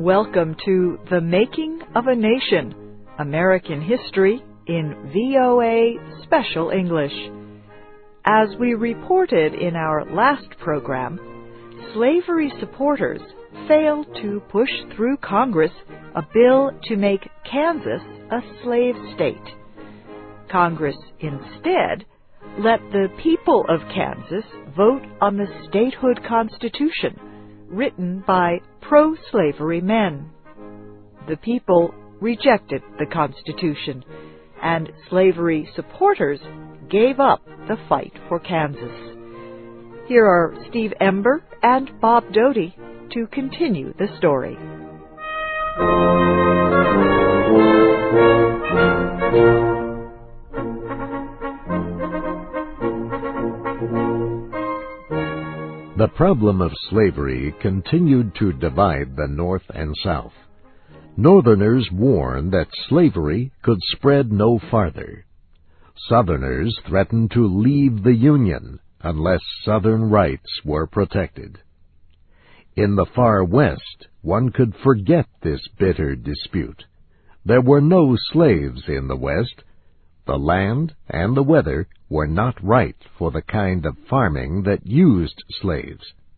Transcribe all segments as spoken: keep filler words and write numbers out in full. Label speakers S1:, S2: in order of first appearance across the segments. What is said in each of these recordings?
S1: Welcome to The Making of a Nation, American History in V O A Special English. As we reported in our last program, slavery supporters failed to push through Congress a bill to make Kansas a slave state. Congress instead let the people of Kansas vote on the statehood constitution written by pro-slavery men. The people rejected the Constitution, and slavery supporters gave up the fight for Kansas. Here are Steve Ember and Bob Doty to continue the story.
S2: The problem of slavery continued to divide the North and South. Northerners warned that slavery could spread no farther. Southerners threatened to leave the Union unless Southern rights were protected. In the far West, one could forget this bitter dispute. There were no slaves in the West. The land and the weather were not right for the kind of farming that used slaves.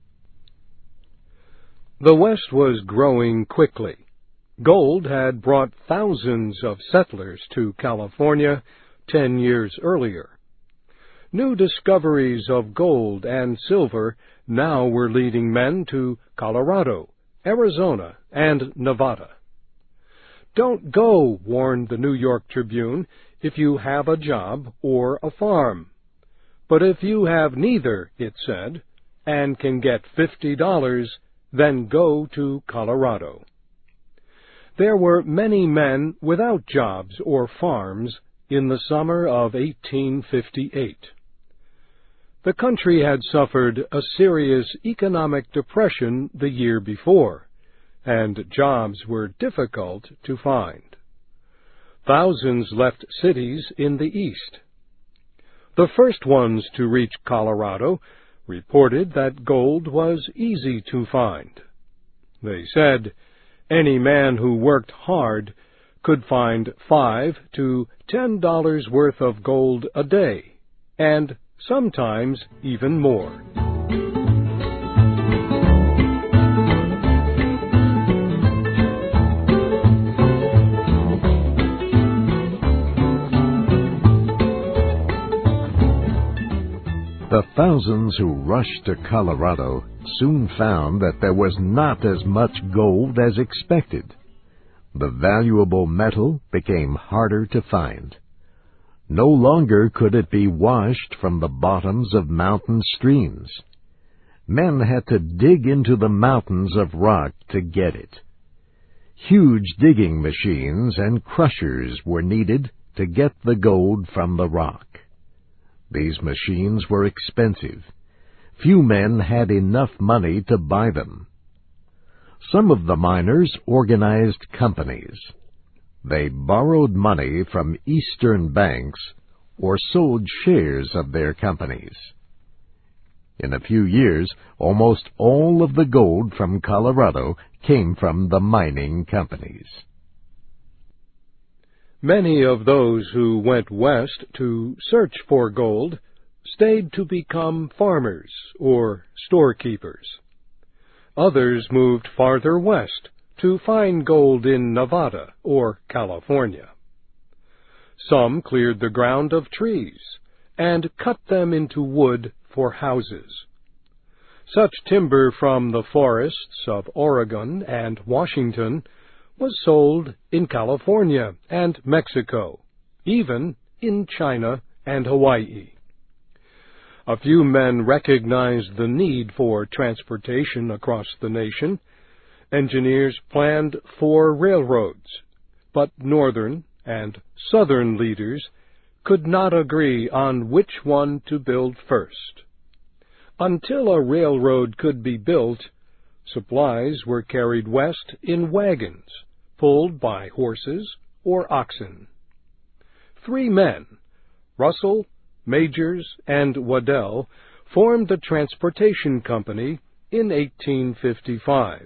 S3: The West was growing quickly. Gold had brought thousands of settlers to California ten years earlier. New discoveries of gold and silver now were leading men to Colorado, Arizona, and Nevada. "Don't go," warned the New York Tribune, "if you have a job or a farm. But if you have neither," it said, "and can get fifty dollars, then go to Colorado." There were many men without jobs or farms in the summer of eighteen fifty-eight. The country had suffered a serious economic depression the year before, and jobs were difficult to find. Thousands left cities in the east. The first ones to reach Colorado reported that gold was easy to find. They said any man who worked hard could find five to ten dollars worth of gold a day, and sometimes even more.
S2: The thousands who rushed to Colorado soon found that there was not as much gold as expected. The valuable metal became harder to find. No longer could it be washed from the bottoms of mountain streams. Men had to dig into the mountains of rock to get it. Huge digging machines and crushers were needed to get the gold from the rock. These machines were expensive. Few men had enough money to buy them. Some of the miners organized companies. They borrowed money from Eastern banks or sold shares of their companies. In a few years, almost all of the gold from Colorado came from the mining companies.
S3: Many of those who went west to search for gold stayed to become farmers or storekeepers. Others moved farther west to find gold in Nevada or California. Some cleared the ground of trees and cut them into wood for houses. Such timber from the forests of Oregon and Washington was sold in California and Mexico, even in China and Hawaii. A few men recognized the need for transportation across the nation. Engineers planned four railroads, but northern and southern leaders could not agree on which one to build first. Until a railroad could be built, supplies were carried west in wagons, pulled by horses or oxen. Three men, Russell, Majors, and Waddell, formed a transportation company in eighteen fifty-five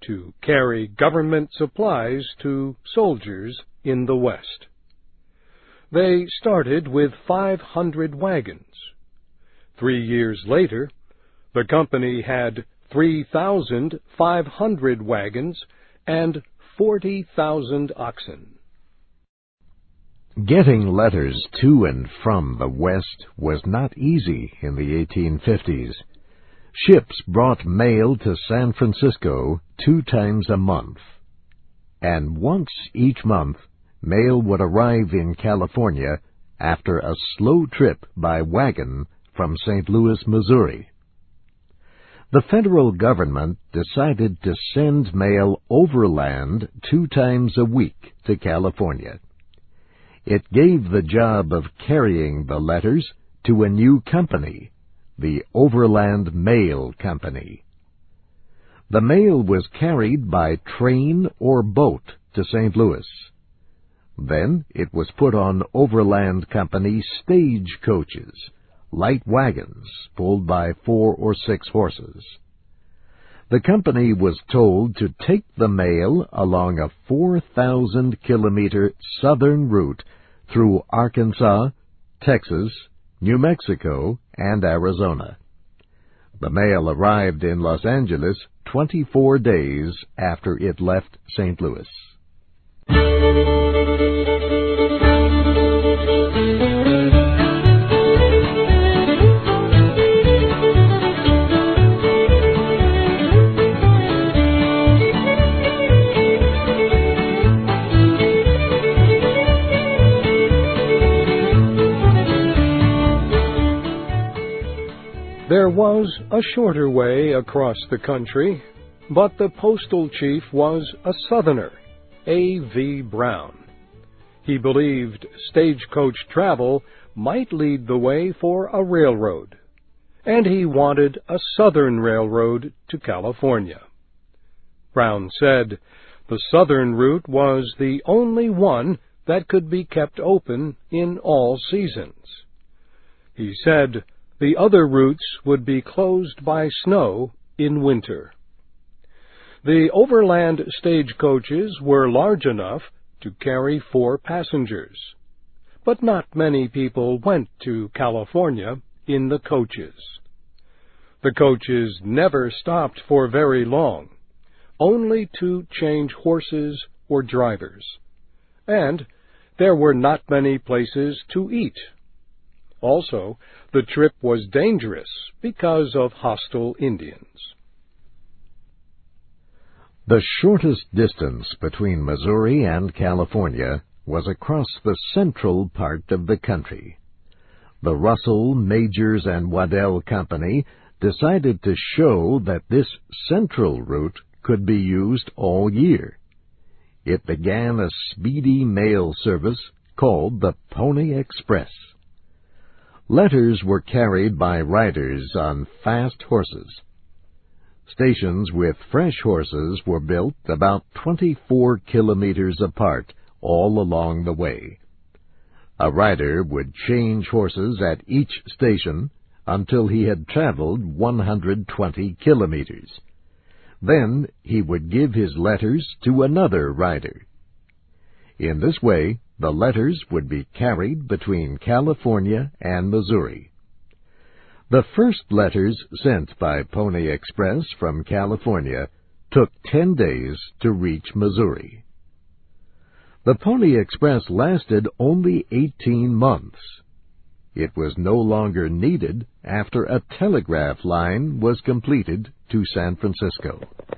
S3: to carry government supplies to soldiers in the West. They started with five hundred wagons. Three years later, the company had three thousand five hundred wagons and forty thousand oxen.
S2: Getting letters to and from the West was not easy in the eighteen fifties. Ships brought mail to San Francisco two times a month. And once each month, mail would arrive in California after a slow trip by wagon from Saint Louis, Missouri. The federal government decided to send mail overland two times a week to California. It gave the job of carrying the letters to a new company, the Overland Mail Company. The mail was carried by train or boat to Saint Louis. Then it was put on Overland Company stage coaches, light wagons pulled by four or six horses. The company was told to take the mail along a four thousand kilometer southern route through Arkansas, Texas, New Mexico, and Arizona. The mail arrived in Los Angeles twenty-four days after it left Saint Louis.
S3: There was a shorter way across the country, but the postal chief was a Southerner, A V Brown. He believed stagecoach travel might lead the way for a railroad, and he wanted a southern railroad to California. Brown said the southern route was the only one that could be kept open in all seasons. He said the other routes would be closed by snow in winter. The overland stagecoaches were large enough to carry four passengers, but not many people went to California in the coaches. The coaches never stopped for very long, only to change horses or drivers, and there were not many places to eat. Also, the trip was dangerous because of hostile Indians.
S2: The shortest distance between Missouri and California was across the central part of the country. The Russell, Majors, and Waddell Company decided to show that this central route could be used all year. It began a speedy mail service called the Pony Express. Letters were carried by riders on fast horses. Stations with fresh horses were built about twenty-four kilometers apart all along the way. A rider would change horses at each station until he had traveled one hundred twenty kilometers. Then he would give his letters to another rider. In this way, the letters would be carried between California and Missouri. The first letters sent by Pony Express from California took ten days to reach Missouri. The Pony Express lasted only eighteen months. It was no longer needed after a telegraph line was completed to San Francisco.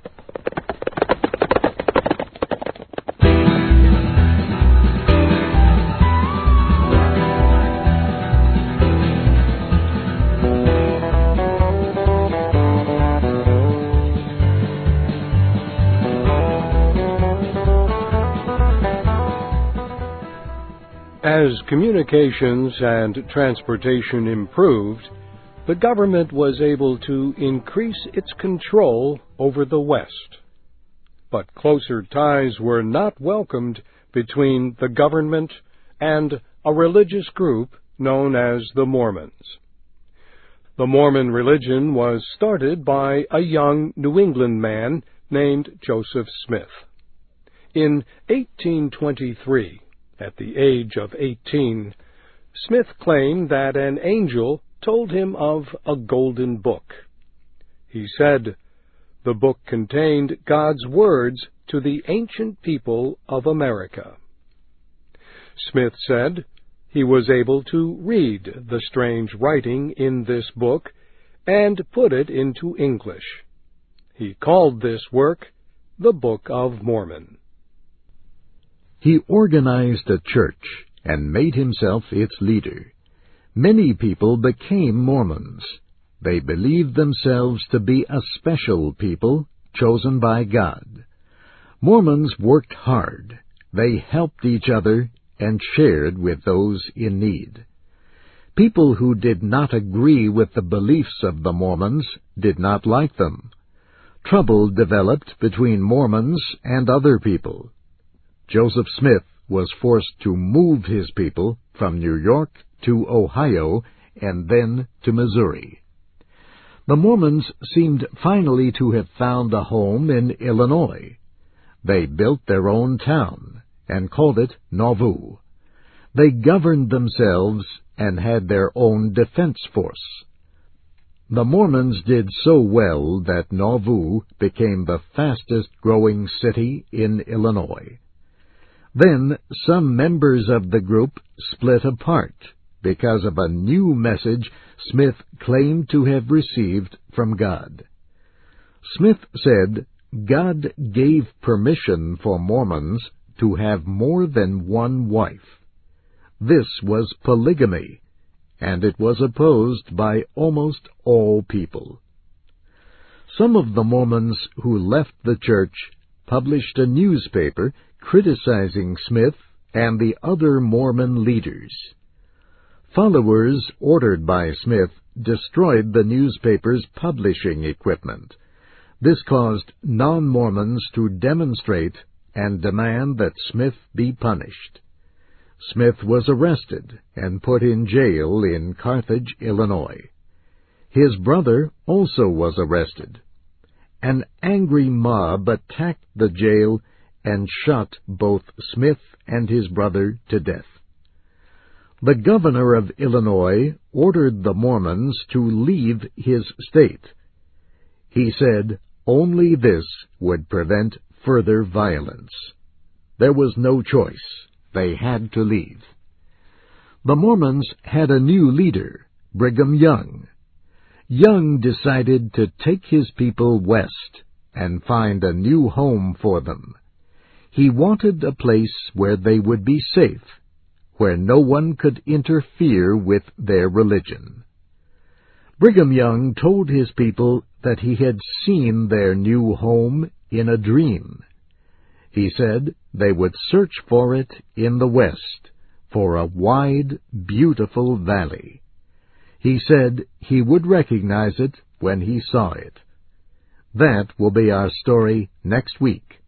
S3: As communications and transportation improved, the government was able to increase its control over the West. But closer ties were not welcomed between the government and a religious group known as the Mormons. The Mormon religion was started by a young New England man named Joseph Smith. In eighteen twenty-three, at the age of eighteen, Smith claimed that an angel told him of a golden book. He said, "The book contained God's words to the ancient people of America." Smith said he was able to read the strange writing in this book and put it into English. He called this work the Book of Mormon.
S2: He organized a church and made himself its leader. Many people became Mormons. They believed themselves to be a special people chosen by God. Mormons worked hard. They helped each other and shared with those in need. People who did not agree with the beliefs of the Mormons did not like them. Trouble developed between Mormons and other people. Joseph Smith was forced to move his people from New York to Ohio and then to Missouri. The Mormons seemed finally to have found a home in Illinois. They built their own town and called it Nauvoo. They governed themselves and had their own defense force. The Mormons did so well that Nauvoo became the fastest-growing city in Illinois. Then some members of the group split apart because of a new message Smith claimed to have received from God. Smith said God gave permission for Mormons to have more than one wife. This was polygamy, and it was opposed by almost all people. Some of the Mormons who left the church published a newspaper criticizing Smith and the other Mormon leaders. Followers ordered by Smith destroyed the newspaper's publishing equipment. This caused non-Mormons to demonstrate and demand that Smith be punished. Smith was arrested and put in jail in Carthage, Illinois. His brother also was arrested. An angry mob attacked the jail and shot both Smith and his brother to death. The governor of Illinois ordered the Mormons to leave his state. He said only this would prevent further violence. There was no choice. They had to leave. The Mormons had a new leader, Brigham Young. Young decided to take his people west and find a new home for them. He wanted a place where they would be safe, where no one could interfere with their religion. Brigham Young told his people that he had seen their new home in a dream. He said they would search for it in the west, for a wide, beautiful valley. He said he would recognize it when he saw it. That will be our story next week.